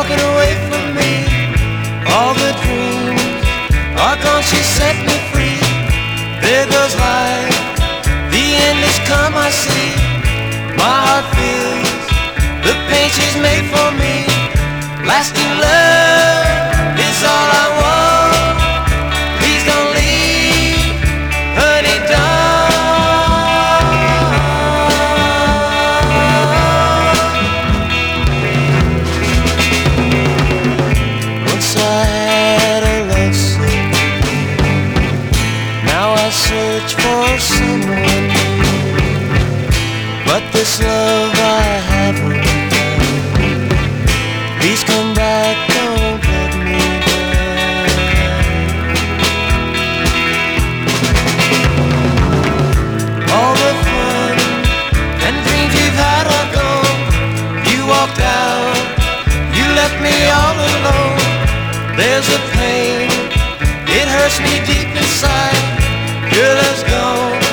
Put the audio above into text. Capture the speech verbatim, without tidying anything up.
walking away from me. All the dreams are gone, she set me free. There goes life, the end has come, I see. My heart feels the pain she's made for me. Lasting love is all I want. Please don't leave, honey, don't. Once I had a love song, now I search for someone new. But this love I have won't come. Please come back, don't let me down. All the fun and dreams you've had are gone. You walked out, you left me all alone. There's a pain, it hurts me deep inside. Your love's gone.